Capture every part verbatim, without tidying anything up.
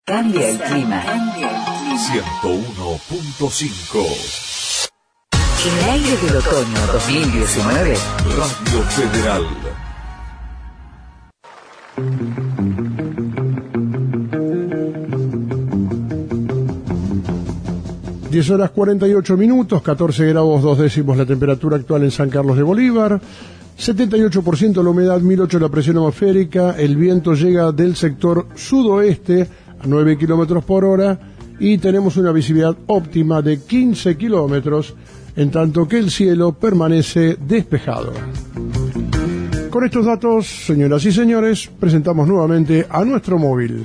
Cambia el clima. ciento uno punto cinco. En el aire del otoño dos mil diecinueve. Radio Federal. diez horas cuarenta y ocho minutos, catorce grados dos décimos la temperatura actual en San Carlos de Bolívar, setenta y ocho por ciento la humedad, mil ocho la presión atmosférica, el viento llega del sector sudoeste a nueve kilómetros por hora y tenemos una visibilidad óptima de quince kilómetros, en tanto que el cielo permanece despejado. Con estos datos, señoras y señores, presentamos nuevamente a nuestro móvil.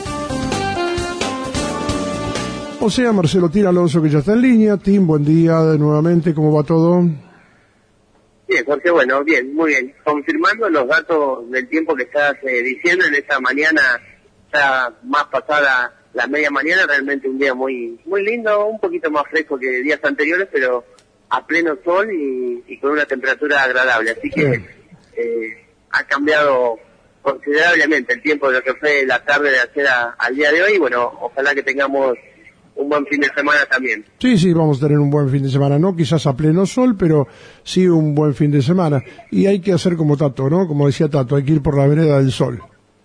O sea, Marcelo Tira Alonso, que ya está en línea. Tim, buen día nuevamente, ¿cómo va todo? Bien, Jorge, bueno, bien, muy bien. Confirmando los datos del tiempo que estás eh, diciendo, en esta mañana, ya más pasada la media mañana, realmente un día muy muy lindo, un poquito más fresco que días anteriores, pero a pleno sol y, y con una temperatura agradable. Así que eh, ha cambiado considerablemente el tiempo de lo que fue la tarde de ayer a, al día de hoy. Y bueno, ojalá que tengamos un buen fin de semana también. Sí, sí, vamos a tener un buen fin de semana, no quizás a pleno sol, pero sí un buen fin de semana. Y hay que hacer como Tato, ¿no? Como decía Tato, hay que ir por la vereda del sol.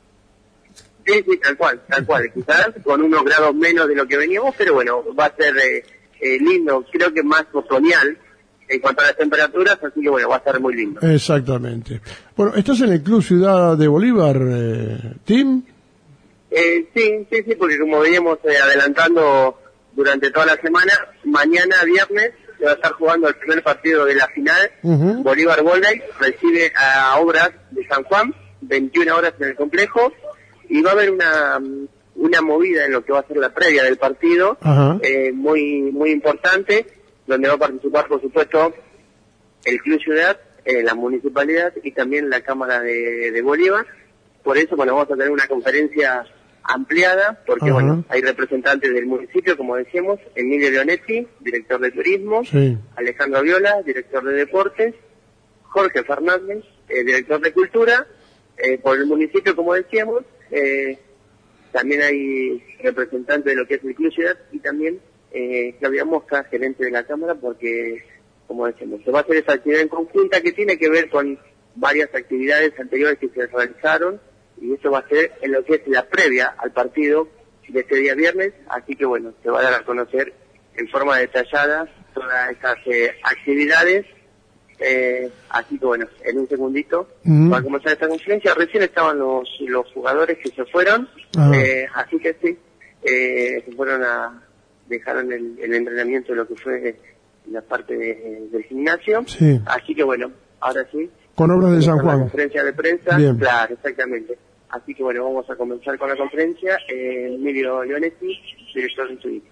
Sí, sí, tal cual, tal cual. Quizás con unos grados menos de lo que veníamos, pero bueno, va a ser eh, eh, lindo, creo que más otoñal en cuanto a las temperaturas, así que bueno, va a estar muy lindo. Exactamente. Bueno, ¿estás en el Club Ciudad de Bolívar, eh, Tim? Eh, sí, sí, sí, porque como veníamos eh, adelantando durante toda la semana, mañana viernes se va a estar jugando el primer partido de la final. uh-huh. Bolívar Volley recibe a Obras de San Juan, veintiuna horas en el complejo, y va a haber una una movida en lo que va a ser la previa del partido, uh-huh. eh, muy muy importante, donde va a participar, por supuesto, el Club Ciudad, eh, la Municipalidad y también la Cámara de, de Bolívar. Por eso, bueno, vamos a tener una conferencia ampliada, porque uh-huh. bueno, hay representantes del municipio, como decíamos, Emilio Leonetti, director de turismo, sí. Alejandro Viola, director de deportes, Jorge Fernández, eh, director de cultura, eh, por el municipio, como decíamos, eh, también hay representantes de lo que es el Club Ciudad y también eh, Claudia Mosca, gerente de la Cámara, porque, como decíamos, se va a hacer esa actividad en conjunta que tiene que ver con varias actividades anteriores que se realizaron, y eso va a ser en lo que es la previa al partido de este día viernes, así que bueno, se va a dar a conocer en forma detallada todas estas eh, actividades, eh, así que bueno, en un segundito uh-huh. va a comenzar esta conferencia. Recién estaban los los jugadores que se fueron, uh-huh. eh, así que sí, eh, se fueron a, dejaron el, el entrenamiento de lo que fue la parte de, del gimnasio, sí. Así que bueno, ahora sí, con Obras de San Juan. La conferencia de prensa, bien. Claro, exactamente. Así que bueno, vamos a comenzar con la conferencia. Eh, Emilio Leonetti, director de turismo.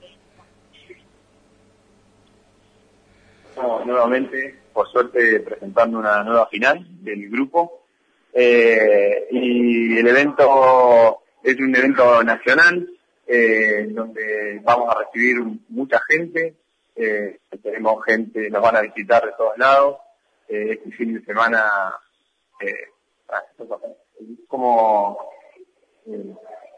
Estamos nuevamente, por suerte, presentando una nueva final del grupo. Eh, y el evento es un evento nacional, eh, donde vamos a recibir mucha gente. Eh, tenemos gente, nos van a visitar de todos lados. Eh, este fin de semana, eh, como eh,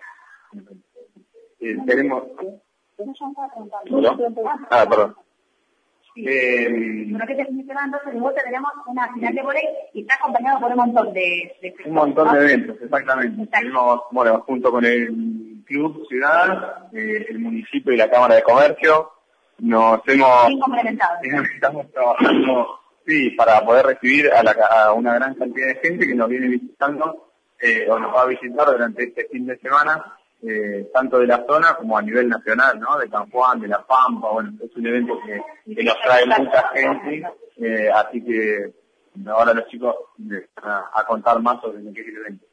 eh, tenemos... ¿No? Ah, perdón. Eh, Durante este fin de semana, entonces, de vuelta tenemos una final de volei y está acompañado por un montón de... de un montón de eventos, exactamente. Tenemos, bueno, junto con el Club Ciudad, eh, el municipio y la Cámara de Comercio, nos hemos... Estamos trabajando... Sí, para poder recibir a, la, a una gran cantidad de gente que nos viene visitando eh, o nos va a visitar durante este fin de semana, eh, tanto de la zona como a nivel nacional, ¿no? De San Juan, de La Pampa, bueno, es un evento que, que nos trae mucha gente, eh, así que ahora los chicos les van a, a contar más sobre lo que es el evento.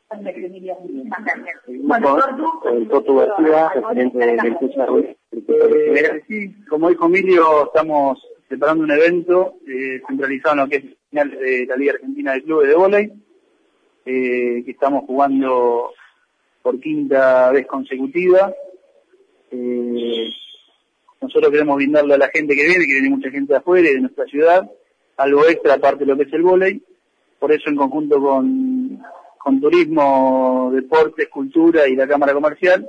El Toto García, referente del Cucha Ruiz. Sí, como dijo Emilio, estamos preparando un evento eh, centralizado en lo que es final de la Liga Argentina de Clubes de Vóley, eh, que estamos jugando por quinta vez consecutiva. Eh, nosotros queremos brindarle a la gente que viene, que viene mucha gente de afuera y de nuestra ciudad, algo extra aparte de lo que es el vóley. Por eso, en conjunto con, con Turismo, Deportes, Cultura y la Cámara Comercial,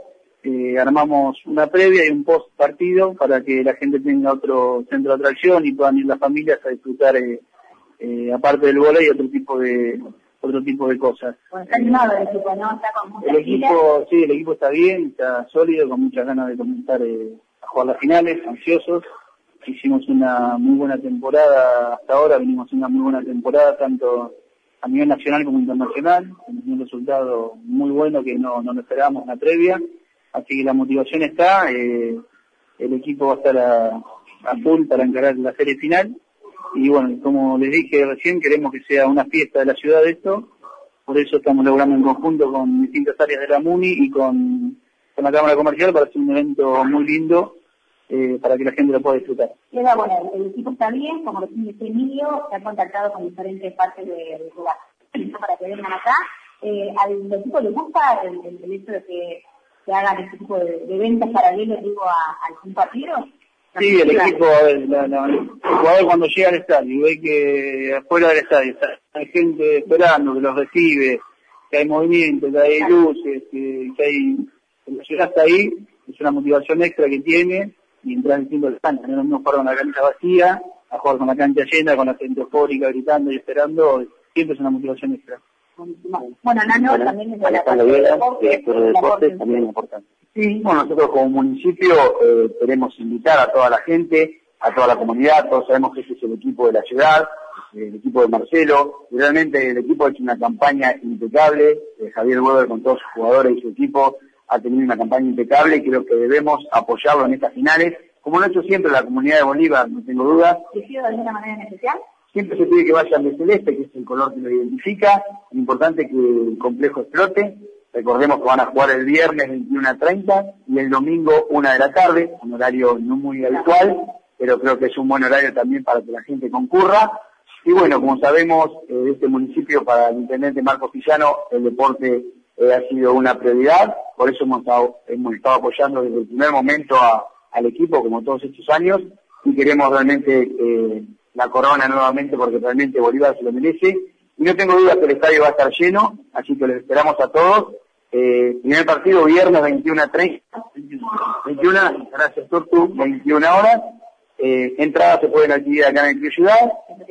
eh, armamos una previa y un post partido para que la gente tenga otro centro de atracción y puedan ir las familias a disfrutar, eh, eh, aparte del vóley, otro tipo de otro tipo de cosas. Bueno, está animado el equipo, ¿no? Está con mucha El equipo, sí, el equipo está bien, está sólido, con muchas ganas de comenzar eh, a jugar las finales, ansiosos. Hicimos una muy buena temporada hasta ahora, venimos una muy buena temporada, tanto a nivel nacional como internacional, con un resultado muy bueno que no, no lo esperábamos en la previa, así que la motivación está, eh, el equipo va a estar a, a full para encarar la serie final, y bueno, como les dije recién, queremos que sea una fiesta de la ciudad esto, por eso estamos logrando en conjunto con distintas áreas de la MUNI y con, con la Cámara Comercial para hacer un evento muy lindo, Eh, para que la gente lo pueda disfrutar. Queda bueno, el equipo está bien, como lo dice Emilio, se ha contactado con diferentes partes de, de lugar para que vengan acá. Eh, ¿Al equipo le gusta el, el, el hecho de que se hagan este tipo de, de eventos paralelos, digo, a, al partido? Sí, el equipo, la, la, el jugador cuando llega al estadio y ve que afuera del estadio está, hay gente esperando, que los recibe, que hay movimiento, que hay luces, que, que hay, que la ciudad está ahí, es una motivación extra que tiene. Y entrar diciendo el cancha, no es lo mismo jugar con la cancha vacía, a jugar con la cancha llena, con la gente eufórica, gritando y esperando, siempre es una motivación extra. Bueno, Nano bueno, también es de la parte de director de deportes, también es importante. Sí, bueno, nosotros como municipio eh, queremos invitar a toda la gente, a toda la comunidad, todos sabemos que ese es el equipo de la ciudad, el equipo de Marcelo, y realmente el equipo ha hecho una campaña impecable, eh, Javier Weber con todos sus jugadores y su equipo, ha tenido una campaña impecable y creo que debemos apoyarlo en estas finales, como lo ha hecho siempre la comunidad de Bolívar, no tengo dudas. ¿Decidido de alguna manera en especial? Siempre se pide que vayan de celeste, que es el color que lo identifica, es importante que el complejo explote, recordemos que van a jugar el viernes veintiuna a treinta y el domingo una de la tarde, un horario no muy habitual, pero creo que es un buen horario también para que la gente concurra. Y bueno, como sabemos, eh, de este municipio para el intendente Marcos Villano, el deporte Eh, ha sido una prioridad, por eso hemos estado, hemos estado apoyando desde el primer momento a, al equipo, como todos estos años, y queremos realmente eh, la corona nuevamente, porque realmente Bolívar se lo merece, y no tengo duda que el estadio va a estar lleno, así que les esperamos a todos. Eh, primer partido, viernes veintiuna a treinta, veintiuna, gracias Tortu, veintiuna horas, eh, entradas se pueden adquirir acá en el Club Ciudad,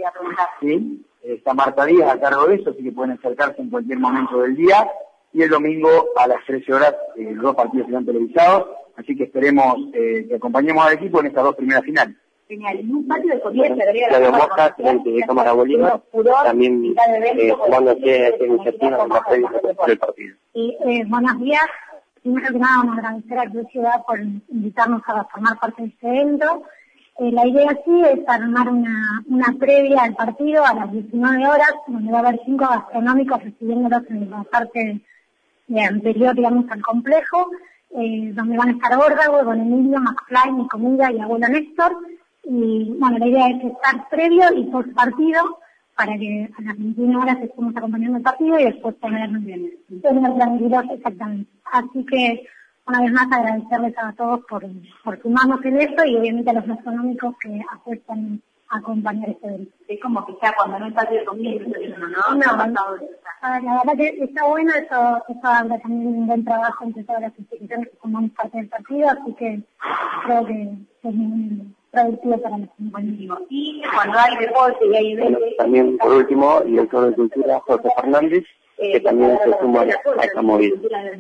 sí, está Marta Díaz a cargo de eso, así que pueden acercarse en cualquier momento del día. Y el domingo a las trece horas eh, los dos partidos serán televisados, así que esperemos eh, que acompañemos al equipo en estas dos primeras finales. Genial, en un patio de comienzo se agrega la Mosca, frente de Cámara Bolívar, también eh, sumándose a esta iniciativa en la previa del partido. Y eh, buenos días, primero que nada vamos a agradecer a Club Ciudad por invitarnos a formar parte de este evento. Eh, la idea sí es armar una, una previa al partido a las diecinueve horas, donde va a haber cinco gastronómicos recibiéndolos en la parte de anterior, digamos, al complejo, eh, donde van a estar Órdago, Don Emilio, McFly, mi comida y abuelo Néstor. Y bueno, la idea es estar previo y post partido para que a las veintiuna horas estemos acompañando el partido y después ponernos bien. Tener tranquilos, exactamente. Así que, una vez más, agradecerles a todos por, por sumarnos en esto y obviamente a los gastronómicos que apuestan a acompañar este evento. Es como que ya cuando no hay patio de comida, ¿no? No, no, no. Ah, la verdad que está bueno, eso, eso habla también de un buen trabajo entre todas las instituciones que formamos parte del partido, así que creo que es muy productivo para los compañeros. Y cuando hay deporte y hay eventos... Bueno, también, por último, el director de Cultura, Jorge Fernández, que eh, también se suma a esta movida.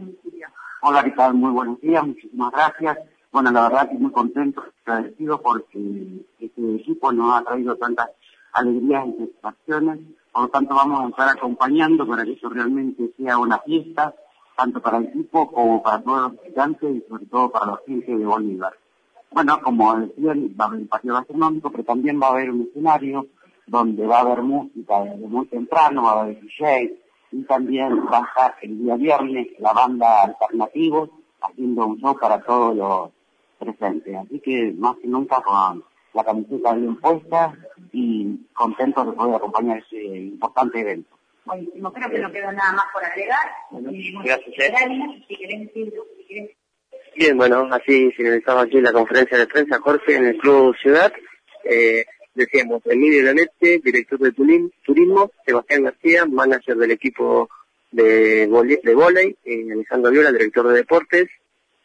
Hola, ¿qué tal? Muy buenos días, muchísimas gracias. Bueno, la verdad que muy contento, agradecido porque este equipo nos ha traído tantas alegrías y satisfacciones. Por lo tanto, vamos a estar acompañando para que eso realmente sea una fiesta, tanto para el equipo como para todos los visitantes y sobre todo para la gente de Bolívar. Bueno, como decían, va a haber un partido gastronómico, pero también va a haber un escenario donde va a haber música desde muy temprano, va a haber D J, y también va a estar el día viernes la banda Alternativos haciendo un show para todos los presentes. Así que más que nunca con la camiseta bien puesta y contentos de poder acompañar ese importante evento. Buenísimo, creo que no quedó nada más por agregar. Gracias. Eh. Si querés decir, si querés... Bien, bueno, así finalizamos aquí la conferencia de prensa, Jorge, en el Club Ciudad. Eh, decíamos, Emilio Lanete, director de Turismo, Sebastián García, manager del equipo de vóley, de vóley eh, Alejandro Viola, director de Deportes,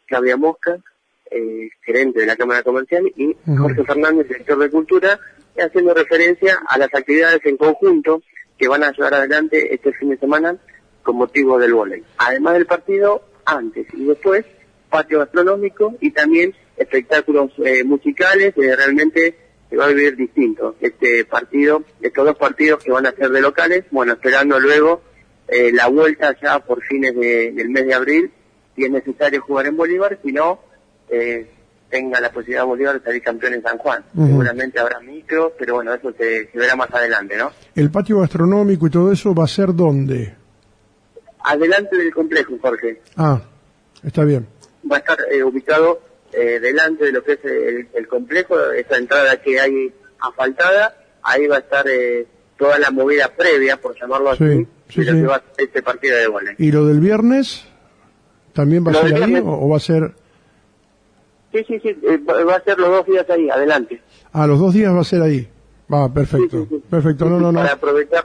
Claudia Mosca, eh, gerente de la Cámara Comercial, y Uh-huh. Jorge Fernández, director de Cultura, haciendo referencia a las actividades en conjunto que van a llevar adelante este fin de semana con motivo del vóley. Además del partido, antes y después, patio gastronómico y también espectáculos eh, musicales. Eh, realmente se va a vivir distinto este partido, estos dos partidos que van a ser de locales, bueno, esperando luego eh, la vuelta ya por fines de, del mes de abril, si es necesario jugar en Bolívar, si no, eh, tenga la posibilidad de Bolívar de salir campeón en San Juan. Uh-huh. Seguramente habrá micro, pero bueno, eso se, se verá más adelante, ¿no? ¿El patio gastronómico y todo eso va a ser dónde? Adelante del complejo, Jorge. Ah, está bien. Va a estar eh, ubicado eh, delante de lo que es el, el complejo, esa entrada que hay asfaltada, ahí va a estar eh, toda la movida previa, por llamarlo así, Sí, sí, de lo sí. que va a ser este partido de vóley. ¿Y lo del viernes también va a Lo ser del ahí viernes- o, o va a ser... Sí, sí, sí, eh, va va a ser los dos días ahí, adelante. Ah, los dos días va a ser ahí. Va, perfecto. Sí, sí, sí. Perfecto, no, no, no. Para aprovechar,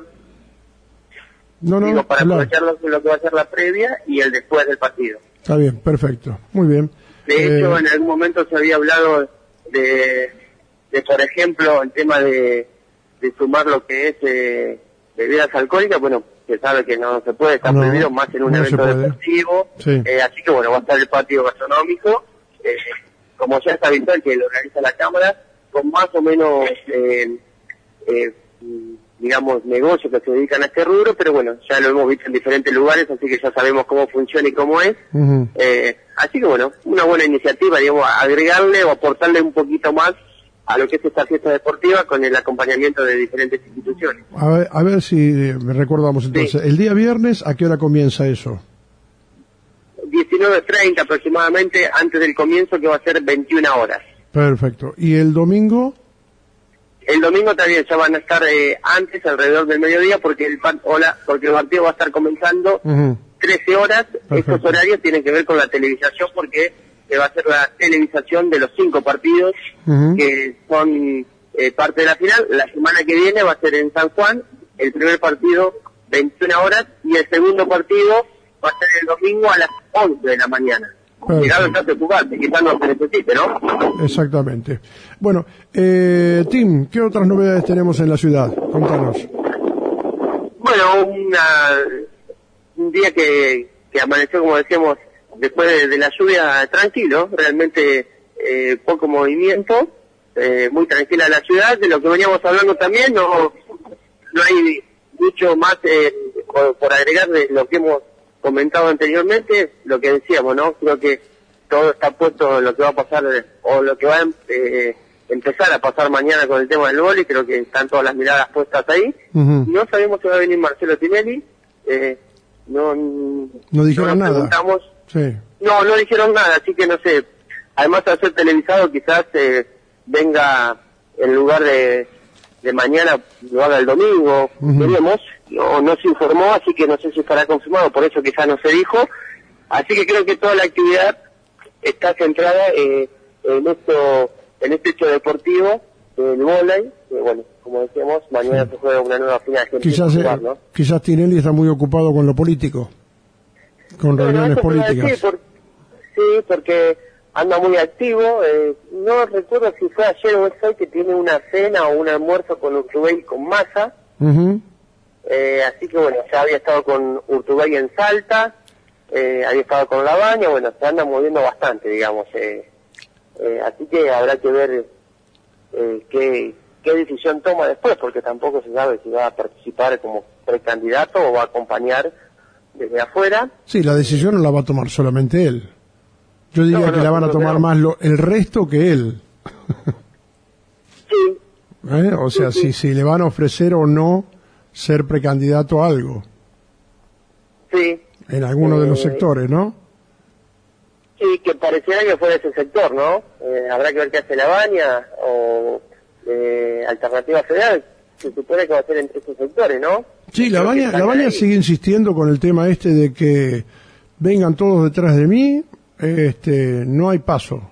No, no, digo, para hablar. aprovechar lo, lo que va a ser la previa y el después del partido. Está bien, perfecto. Muy bien. De Eh, hecho, en algún momento se había hablado de, de por ejemplo, el tema de, de sumar lo que es eh, bebidas alcohólicas. Bueno, se sabe que no se puede, está No, prohibido más en un no se evento puede. deportivo. Sí. Eh, así que bueno, va a estar el patio gastronómico, eh, como ya está habitual que lo organiza la Cámara, con más o menos, eh, eh, digamos, negocios que se dedican a este rubro, pero bueno, ya lo hemos visto en diferentes lugares, así que ya sabemos cómo funciona y cómo es. ujú. Eh, así que bueno, una buena iniciativa, digamos, agregarle o aportarle un poquito más a lo que es esta fiesta deportiva con el acompañamiento de diferentes instituciones. A ver, a ver si eh, me recordamos entonces. Sí. El día viernes, ¿a qué hora comienza eso? diecinueve treinta aproximadamente antes del comienzo, que va a ser veintiuna horas. Perfecto. ¿Y el domingo? El domingo también ya van a estar eh, antes, alrededor del mediodía, porque el, pa- hola, porque el partido va a estar comenzando Ujú. trece horas. Perfecto. Estos horarios tienen que ver con la televisación, porque se va a hacer la televisación de los cinco partidos Ujú. que son eh, parte de la final. La semana que viene va a ser en San Juan, el primer partido veintiuna horas y el segundo partido va a ser el domingo a las once de la mañana. Perfecto. Llegado el caso de jugarte, quizás no se necesite, ¿no? Exactamente. Bueno, eh, Tim, ¿qué otras novedades tenemos en la ciudad? Contanos. Bueno, una, un día que, que amaneció, como decíamos, después de, de la lluvia, tranquilo, realmente eh, poco movimiento, eh, muy tranquila la ciudad. De lo que veníamos hablando también, no, no hay mucho más eh, por, por agregar de lo que hemos comentado anteriormente, lo que decíamos, ¿no? Creo que todo está puesto en lo que va a pasar, eh, o lo que va a eh, empezar a pasar mañana con el tema del vóley. Creo que están todas las miradas puestas ahí. Ujú. No sabemos si va a venir Marcelo Tinelli, eh, no, No dijeron nos nada. preguntamos. Sí. No, no dijeron nada, así que no sé. Además de ser televisado, quizás eh, venga en lugar de, de mañana, lo haga el domingo, Ujú. veremos. No, no se informó, así que no sé si estará confirmado, por eso quizás no se dijo. Así que creo que toda la actividad está centrada eh, en esto, en este hecho deportivo del vóley, que bueno, como decíamos, mañana Sí. se juega una nueva final. que empieza Quizás, a eh, jugar, ¿no? quizás Tinelli está muy ocupado con lo político, con Bueno, reuniones eso te iba a políticas. decir, por- sí, porque anda muy activo. Eh, no recuerdo si fue ayer o es hoy que tiene una cena o un almuerzo con Urtubey y con Massa. Ujú. Eh, así que bueno, ya había estado con Urtubey en Salta, eh, había estado con Labaña, bueno, se anda moviendo bastante, digamos. Eh, eh, así que habrá que ver eh, qué, qué decisión toma después, porque tampoco se sabe si va a participar como precandidato o va a acompañar desde afuera. Sí, la decisión no la va a tomar solamente él. Yo diría No, que no, la van a no, tomar no. más lo, el resto que él. Sí, ¿Eh? O sea, si, si le van a ofrecer o no ser precandidato a algo sí. en alguno de los Eh, sectores, ¿no? Sí, que pareciera que fuera ese sector, ¿no? Eh, habrá que ver qué hace Labaña o eh, Alternativa Federal. Se supone que va a ser entre estos sectores, ¿no? Sí, la Creo que Baña, están la Baña ahí. sigue insistiendo con el tema este de que vengan todos detrás de mí, este, no hay paso.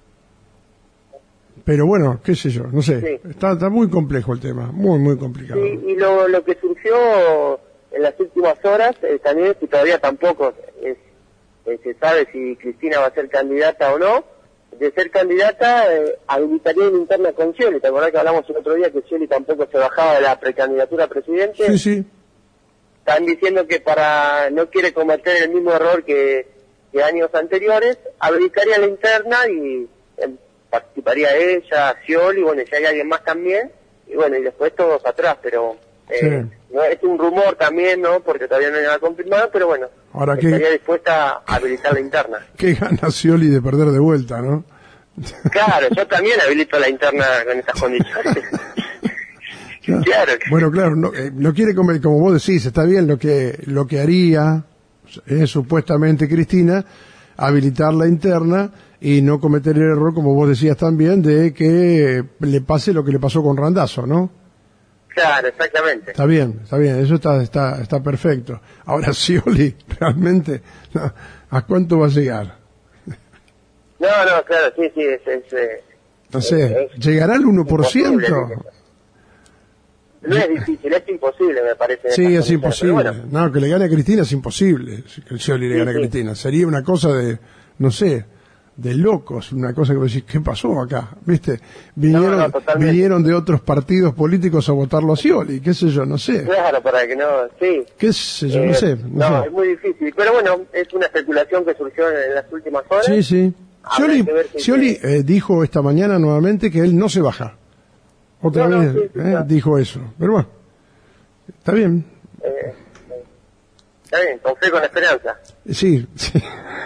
Pero bueno, qué sé yo, no sé, Sí. está, está muy complejo el tema, muy, muy complicado. Sí, y lo, lo que surgió en las últimas horas eh, también, y todavía tampoco es eh, se sabe si Cristina va a ser candidata o no. De ser candidata, eh, habilitaría una interna con Scioli. ¿Te acordás que hablamos el otro día que Scioli tampoco se bajaba de la precandidatura a presidente? Sí, sí. Están diciendo que para no quiere cometer el mismo error que, que años anteriores, habilitaría la interna y eh, participaría ella, Scioli, bueno, si hay alguien más también, y bueno, y después todos atrás, pero eh, sí. no, es un rumor también, ¿no? Porque todavía no hay nada confirmado, pero bueno, ahora estaría que... dispuesta a habilitar la interna. Qué gana Scioli de perder de vuelta, ¿no? Claro, yo también habilito la interna con estas condiciones. Claro. Claro. Bueno, claro, no, eh, no quiere comer, como vos decís, está bien lo que lo que haría eh, supuestamente Cristina, habilitar la interna y no cometer el error, como vos decías también, de que le pase lo que le pasó con Randazzo, ¿no? Claro, exactamente. Está bien, está bien, eso está está está perfecto. Ahora Scioli, realmente, no, ¿a cuánto va a llegar? No, no, claro, sí, sí, es... es eh, no sé, es, ¿llegará al uno por ciento? No es difícil, es imposible, me parece. Sí, es imposible. Bueno. No, que le gane a Cristina es imposible. Que el Scioli le Sí, gane sí. a Cristina. Sería una cosa de, no sé, de locos. Una cosa que vos decís, ¿qué pasó acá? ¿Viste? Vinieron, No, no, totalmente. vinieron de otros partidos políticos a votarlo a Scioli. ¿Qué sé yo? No sé. Claro, para que no... Sí. ¿Qué sé yo? Eh, No sé. No, no, sé. es muy difícil. Pero bueno, es una especulación que surgió en, en las últimas horas. Sí, sí. Habrá Scioli, que ver si Scioli se- eh, dijo esta mañana nuevamente que él no se baja. Otra No, no, vez sí, sí, eh, está. dijo eso. Pero bueno, está bien. Eh, eh, está bien, con fe, con esperanza. Sí, sí.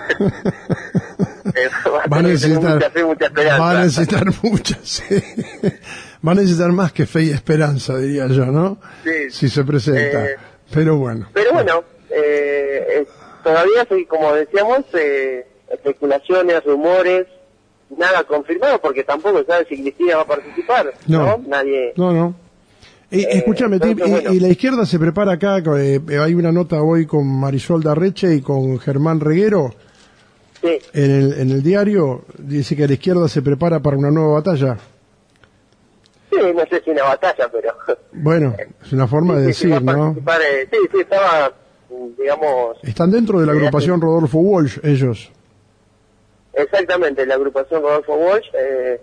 Eh, va, a Va a tener que tener necesitar, mucha fe, mucha esperanza. va a necesitar muchas, sí. Va a necesitar más que fe y esperanza, diría yo, ¿no? Sí. Si se presenta. Eh, Pero bueno. Pero bueno, eh, eh, todavía, sí, como decíamos, eh, especulaciones, rumores, nada confirmado, porque tampoco se sabe si Cristina va a participar, ¿no? No. Nadie... No, no. Eh, Eh, escúchame, Tim, entonces, y, bueno. y la izquierda se prepara acá, eh, hay una nota hoy con Marisol Darreche y con Germán Reguero Sí, en el, en el diario, dice que la izquierda se prepara para una nueva batalla. sí, no sé si una batalla, pero... Bueno, es una forma de sí, sí, sí, decir, va a ¿no? participar, eh, sí, sí, estaba, digamos... Están dentro de la Eh, agrupación Rodolfo Walsh, ellos. Exactamente, la agrupación Rodolfo Walsh eh,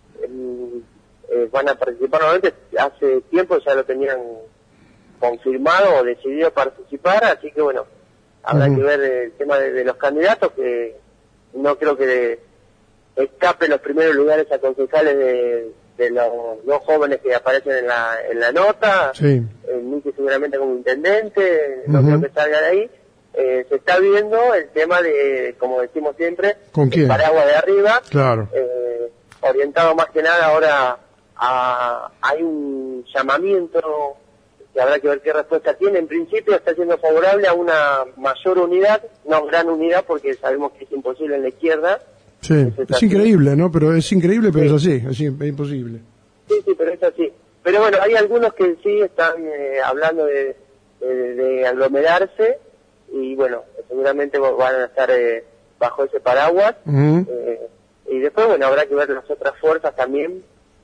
el- eh, van a participar nuevamente. Hace tiempo ya lo tenían confirmado o decidido participar, así que bueno, habrá Ujú. que ver el tema de, de los candidatos, que no creo que escapen los primeros lugares a concejales de, de los dos jóvenes que aparecen en la, en la nota. Sí. El Miki seguramente como intendente, no Ujú. creo que salga de ahí. Eh, se está viendo el tema de, como decimos siempre, ¿Con quién? el paraguas de arriba, Claro. eh, orientado más que nada ahora a, hay un llamamiento que habrá que ver qué respuesta tiene. En principio está siendo favorable a una mayor unidad, no gran unidad, porque sabemos que es imposible en la izquierda. Sí, Eso es es así. increíble, ¿no? Pero es increíble, pero Sí. es así, es, im- es imposible. Sí, sí, pero es así. Pero bueno, hay algunos que sí están eh, hablando de, de, de aglomerarse y bueno, seguramente van a estar eh, bajo ese paraguas. Ujú. Eh, y después, bueno, habrá que ver las otras fuerzas también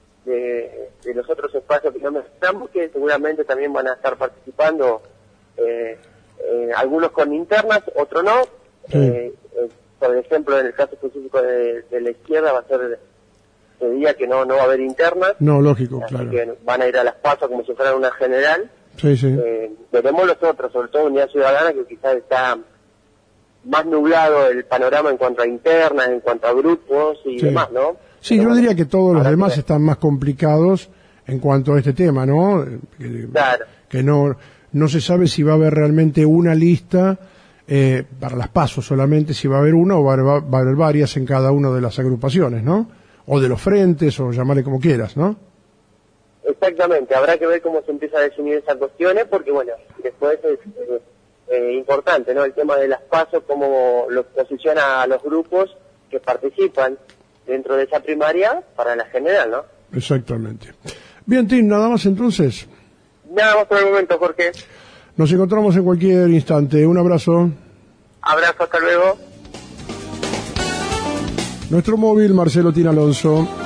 de, de los otros espacios que no mencionamos, que seguramente también van a estar participando, eh, eh, algunos con internas, otros no. Sí. Eh, eh, por ejemplo, en el caso específico de, de la izquierda va a ser, se diría que no, no va a haber internas, No, lógico, así claro. que van a ir a las pasos como si fueran una general. Sí, sí. Eh, veremos los otros, sobre todo Unidad Ciudadana, que quizás está más nublado el panorama en cuanto a internas, en cuanto a grupos y Sí. demás, ¿no? Sí, Pero yo bueno, diría que todos los habrá que demás ver. están más complicados en cuanto a este tema, ¿no? Que, Claro. que no no se sabe si va a haber realmente una lista eh, para las pasos solamente, si va a haber una o va a haber, va a haber varias en cada una de las agrupaciones, ¿no? O de los frentes, o llamarle como quieras, ¿no? Exactamente, habrá que ver cómo se empieza a definir esas cuestiones, porque bueno, después es eh, eh, importante, ¿no? El tema de las pasos, cómo los posiciona a los grupos que participan dentro de esa primaria para la general, ¿no? Exactamente. Bien, Tim, nada más entonces. Nada más por el momento, Jorge. Nos encontramos en cualquier instante. Un abrazo. Abrazo, hasta luego. Nuestro móvil, Marcelo Tina Alonso.